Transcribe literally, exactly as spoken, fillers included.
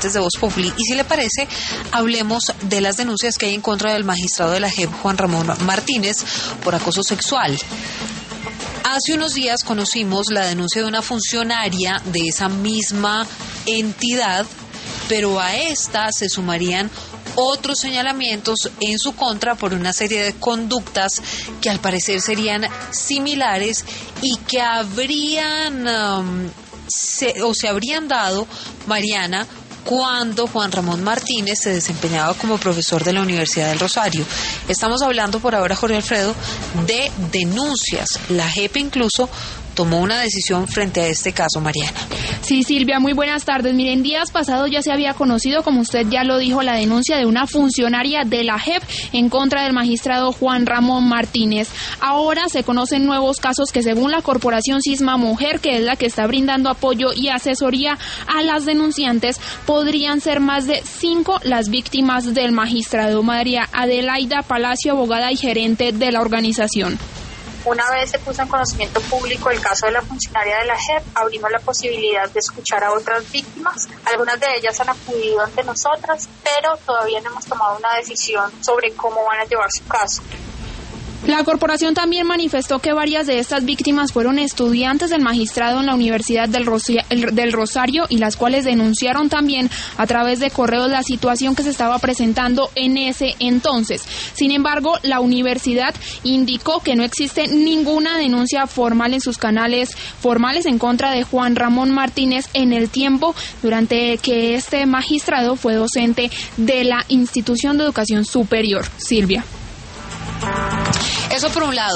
de Voz Populi. Y si le parece, hablemos de las denuncias que hay en contra del magistrado de la J E P, Juan Ramón Martínez, por acoso sexual. Hace unos días conocimos la denuncia de una funcionaria de esa misma entidad, pero a esta se sumarían otros señalamientos en su contra por una serie de conductas que al parecer serían similares y que habrían um, se, o se habrían dado, Mariana, cuando Juan Ramón Martínez se desempeñaba como profesor de la Universidad del Rosario. Estamos hablando por ahora, Jorge Alfredo, de denuncias. La J E P incluso tomó una decisión frente a este caso, Mariana. Sí, Silvia, muy buenas tardes. Miren, días pasados ya se había conocido, como usted ya lo dijo, la denuncia de una funcionaria de la J E P en contra del magistrado Juan Ramón Martínez. Ahora se conocen nuevos casos que, según la Corporación Cisma Mujer, que es la que está brindando apoyo y asesoría a las denunciantes, podrían ser más de cinco las víctimas del magistrado. María Adelaida Palacio, abogada y gerente de la organización. Una vez se puso en conocimiento público el caso de la funcionaria de la J E P, abrimos la posibilidad de escuchar a otras víctimas. Algunas de ellas han acudido ante nosotras, pero todavía no hemos tomado una decisión sobre cómo van a llevar su caso. La corporación también manifestó que varias de estas víctimas fueron estudiantes del magistrado en la Universidad del, Rosia, el, del Rosario, y las cuales denunciaron también a través de correos la situación que se estaba presentando en ese entonces. Sin embargo, la universidad indicó que no existe ninguna denuncia formal en sus canales formales en contra de Juan Ramón Martínez en el tiempo durante que este magistrado fue docente de la institución de educación superior. Silvia. Eso por un lado.